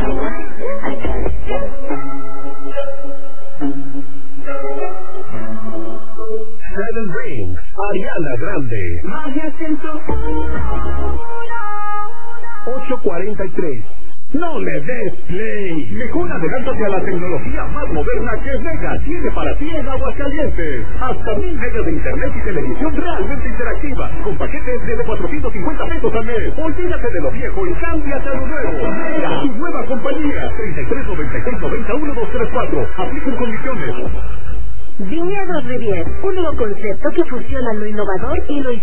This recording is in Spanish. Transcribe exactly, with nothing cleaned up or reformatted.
Seven Rings, Ariana Grande. Magia Centro. ocho cuarenta y tres. No le des play. Mejor adelántate a la tecnología más moderna que Mega tiene para ti en Aguascalientes. Hasta mil megas de internet y televisión realmente interactiva, con paquetes de cuatrocientos cincuenta pesos al mes. Olvídate de lo viejo y cámbiate a lo nuevo. Mega, tu nueva compañía. treinta y tres noventa y seis noventa uno dos tres cuatro. Aplica en condiciones. Viñedos Rivier, un nuevo concepto que fusiona lo innovador y lo